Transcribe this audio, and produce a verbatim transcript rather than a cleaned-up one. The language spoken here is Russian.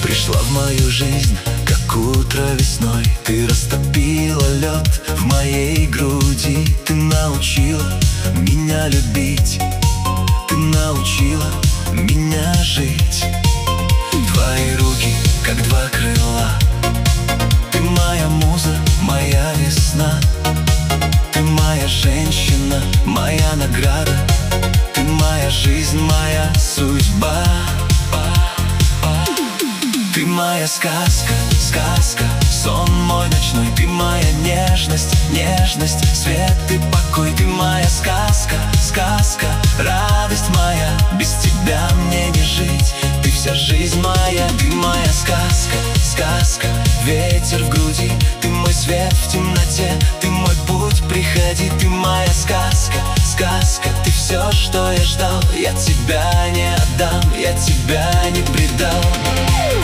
Пришла в мою жизнь, как утро весной. Ты растопила лед в моей груди. Ты научила меня любить, ты научила меня жить. Твои руки, как два крыла. Ты моя муза, моя весна. Ты моя женщина, моя награда. Ты моя жизнь, моя судьба. Ты моя сказка, сказка, сон мой ночной. Ты моя нежность, нежность, свет и покой. Ты моя сказка, сказка, радость моя. Без тебя мне не жить, ты вся жизнь моя. Ты моя сказка, сказка, ветер в груди. Ты мой свет в темноте, ты мой путь, приходи. Ты моя сказка, сказка, ты все, что я ждал. Я тебя не отдам, я тебя не предал.